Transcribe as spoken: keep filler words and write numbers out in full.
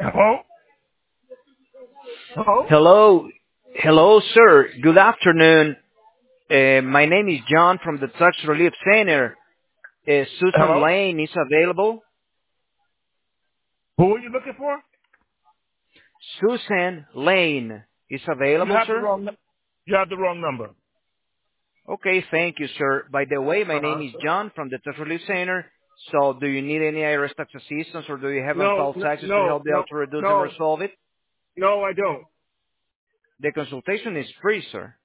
Hello? Hello? Hello. Hello, sir. Good afternoon. Uh, my name is John from the Tax Relief Center. Uh, Susan Hello? Lane is available. Who are you looking for? Susan Lane is You available, have the sir? wrong. nu- You have the wrong number. Okay, thank you, sir. By the way, my Uh name huh. is John from the Tax Relief Center. So do you need any I R S tax assistance or do you have No, unfiled no, taxes to no, help you no, out to reduce and no, resolve it? no. I don't. The consultation is free, sir.